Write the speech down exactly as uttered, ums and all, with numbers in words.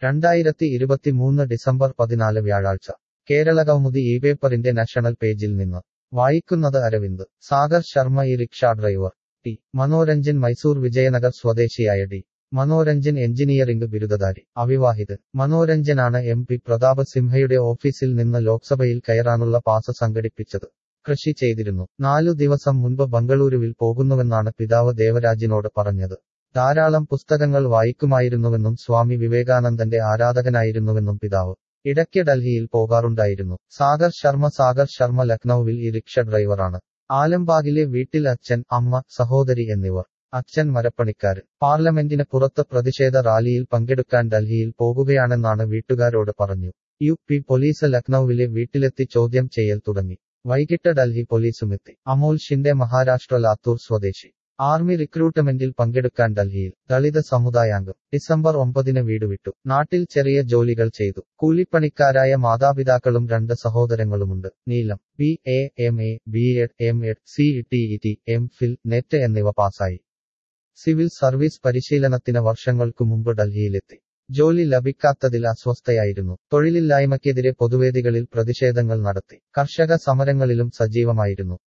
രണ്ടായിരത്തി ഇരുപത്തിമൂന്ന് ഡിസംബർ പതിനാല് വ്യാഴാഴ്ച കേരളകൗമുദി ഈ പേപ്പറിന്റെ നാഷണൽ പേജിൽ നിന്ന് വായിക്കുന്നത് അരവിന്ദ്. സാഗർ ശർമ്മ ഈ rickshaw driver. T Manoranjan Mysore Vijayanagar സ്വദേശിയായ ഡി മനോരഞ്ജൻ എഞ്ചിനീയറിംഗ് ബിരുദധാരി. അവിവാഹിതൻ. മനോരഞ്ജനാണ് എം പി പ്രതാപ് സിംഹയുടെ ഓഫീസിൽ നിന്ന് ലോക്സഭയിൽ കയറാനുള്ള പാസ് സംഘടിപ്പിച്ചത്. കൃഷി ചെയ്തിരുന്നു. നാലു ദിവസം മുൻപ് ബംഗളൂരുവിൽ പോകുന്നുവെന്നാണ് പിതാവ് ദേവരാജിനോട് പറഞ്ഞത്. ധാരാളം പുസ്തകങ്ങൾ വായിക്കുമായിരുന്നുവെന്നും സ്വാമി വിവേകാനന്ദന്റെ ആരാധകനായിരുന്നുവെന്നും പിതാവ്. ഇടയ്ക്ക് ഡൽഹിയിൽ പോകാറുണ്ടായിരുന്നു. സാഗർ ശർമ്മ സാഗർ ശർമ്മ ലക്നൌവിൽ ഈ റിക്ഷ ഡ്രൈവറാണ്. ആലംബാഗിലെ വീട്ടിൽ അച്ഛൻ, അമ്മ, സഹോദരി എന്നിവർ. അച്ഛൻ മരപ്പണിക്കാരൻ. പാർലമെന്റിന് പുറത്ത് പ്രതിഷേധ റാലിയിൽ പങ്കെടുക്കാൻ ഡൽഹിയിൽ പോകുകയാണെന്നാണ് വീട്ടുകാരോട് പറഞ്ഞു. യു പി പോലീസ് ലക്നൌവിലെ വീട്ടിലെത്തി ചോദ്യം ചെയ്യൽ തുടങ്ങി. വൈകിട്ട് ഡൽഹി പോലീസുമെത്തി. അമോൽ ഷിൻഡെ മഹാരാഷ്ട്ര ലാത്തൂർ സ്വദേശി. ആർമി റിക്രൂട്ട്മെന്റിൽ പങ്കെടുക്കാൻ ഡൽഹിയിൽ. ദളിത് സമുദായാംഗം. ഡിസംബർ ഒമ്പതിന് വീട് വിട്ടു. നാട്ടിൽ ചെറിയ ജോലികൾ ചെയ്തു. കൂലിപ്പണിക്കാരായ മാതാപിതാക്കളും രണ്ട് സഹോദരങ്ങളുമുണ്ട്. Neelam. B A, M A, B Ed, M Ed, C T E T, M Phil, NET എന്നിവ പാസായി. സിവിൽ സർവീസ് പരിശീലനത്തിന് വർഷങ്ങൾക്കു മുമ്പ് ഡൽഹിയിലെത്തി. ജോലി ലഭിക്കാത്തതിൽ അസ്വസ്ഥയായിരുന്നു. തൊഴിലില്ലായ്മയ്ക്കെതിരെ പൊതുവേദികളിൽ പ്രതിഷേധങ്ങൾ നടത്തി. കർഷക സമരങ്ങളിലും സജീവമായിരുന്നു.